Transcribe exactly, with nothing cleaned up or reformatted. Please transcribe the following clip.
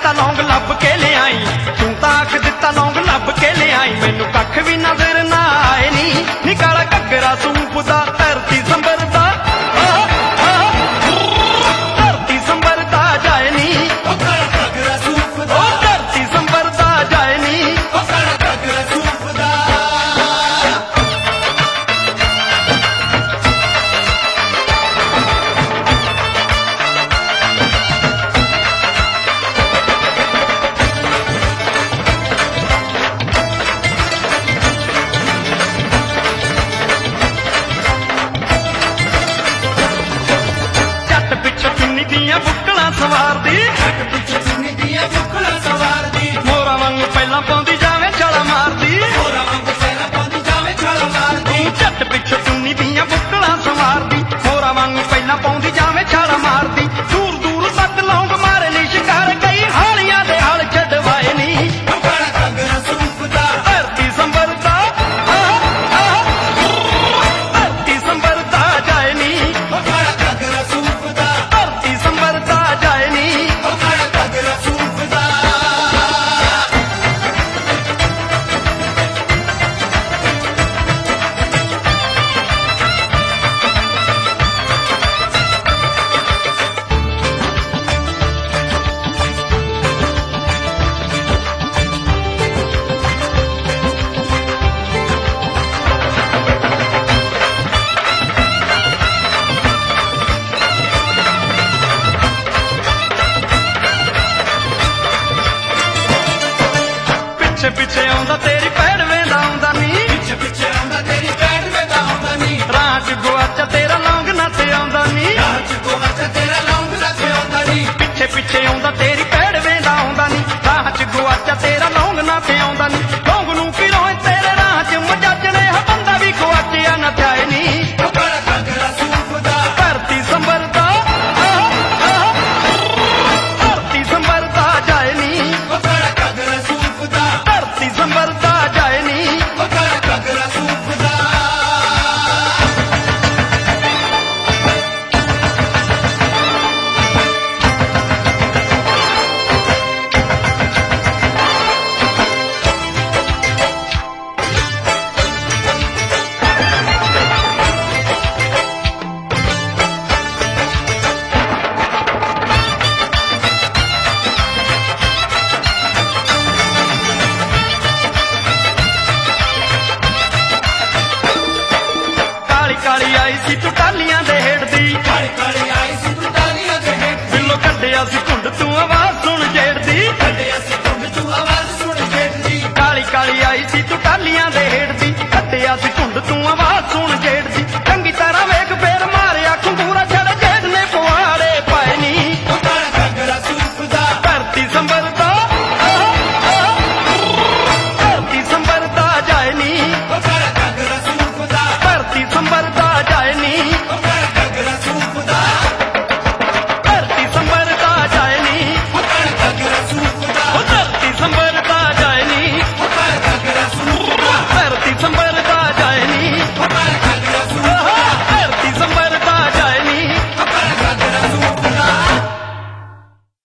दिता लौंग लब के ले आई, तू तां आख दिता लौंग लब के ले आई। मैनू कख भी नजर ना आए नी, नी काला घग्गरा सूप दा धरती संभरदा, धरती संभरदा जाए नी, घग्गरा सूप दा धरती संभरदा जाए नी। घग्गरा सूप दा बुक्कला सवारदी, पिछे चुन्नी दियां बुक्कला सवारदी, मोरा वांग पहला पाउंदी जावे छाला मारदी, मोरा वांग पहला पाउंदी जावे छाला मारदी। झट पिछे चुन्नी दियां बुक्कला सवारदी, मोरा वांग पहला पाउंदी जावे छाला मारदी। दूर दूर तक लौंग मारे नी शिकार कई हालियां दे हाल छडवाए नी। घग्गरा सूप दा धरती संभरदा, धरती संभरदा जाए नी, घग्गरा सूप दा धरती संभरदा जाए नी। घग्गरा सूप दा पिछे पिछे आउंदा तेरी पैड़ वेंदा आउंदा नी, पिछे पिछे आउंदा तेरी पैड़ वेंदा आउंदा नी, राह च गुआचा तेरा लौंग ना ते आउंदा नी। राह च गोआचा तेरा लौंग ना ते आउंदा नी। पिछे पिछे आउंदा तेरी पैड़ वेंदा आउंदा नी, राह च गुआचा तेरा लौंग ना ते आउंदा नी। लौंग नूं पिरोए तेरे राह च मजाजणे हा बंदा भी गुआचिया ना जाए नी। घग्गरा सूप दा धरती संभरदा, धरती संभरदा जाए नी, घग्गरा सूप दा धरती संभरदा जाए नी। घग्गरा सूप दा काली काली आई सी तू टालियां दे हेड़दी, काली काली आई सी तू टालियां दे हेठ, बिल्लो कड्डिया सी घुंड तू आवाज सुन जेड़दी। कड्डिया सी घुंड तू आवाज सुन जेड़दी, काली काली आई सी तू टालियां दे हेड़दी, कड्डिया सी घुंड तू आवाज सुन जेड़दी।